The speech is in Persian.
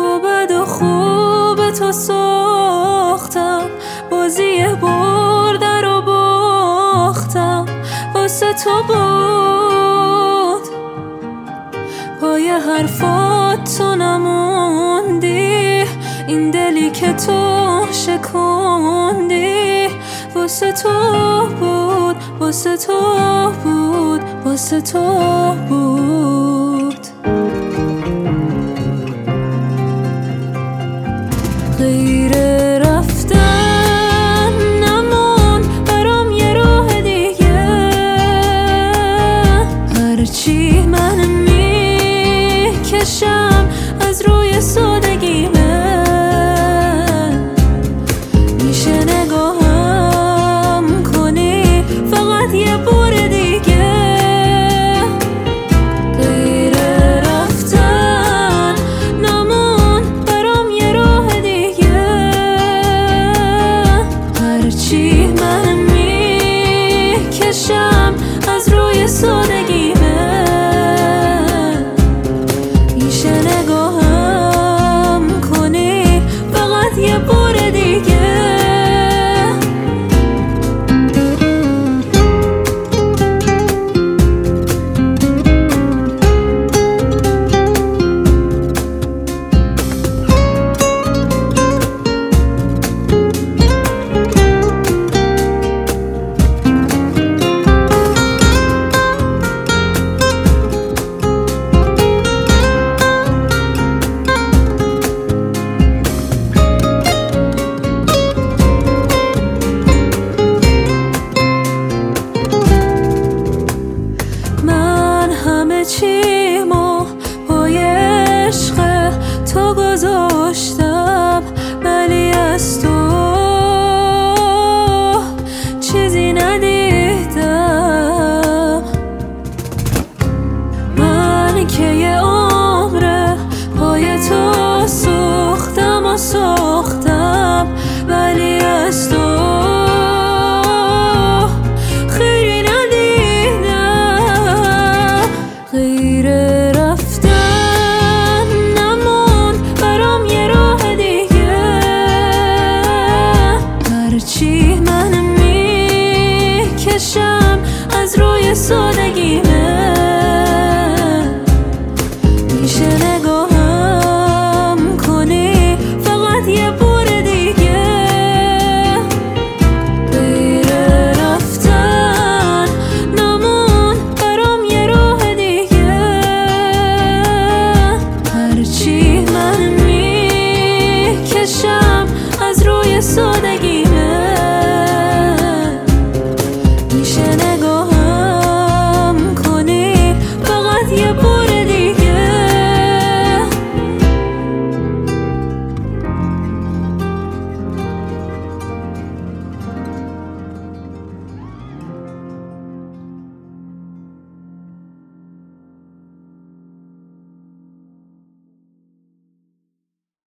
با بد و خوب تو ساختم، بازی برده رو باختم، واسه تو بود. پای حرفات تو نموندی، این دلی که تو شکوندی، واسه تو بود، واسه تو بود، واسه تو بود. غیر رفتن نمون برام یه راه دیگه، هرچی من میکشم از روی سادگیمه، میشه نگاهم کنی فقط یه بار دیگه. غیر رفتن نمون برام یه راه دیگه، هرچی من میکشم از روی سادگیمه، میشه نگاهم کنی فقط یه بار دیگه. چیمو پای عشق تو گذاشتم، ولی از تو چیزی ندیدم. من که یه عمره پای تو سوختم و سوختم، ولی از تو خیلی ندیدم. غیر رفتن نمون برام یه راه دیگه، هرچی من میکشم از روی ساده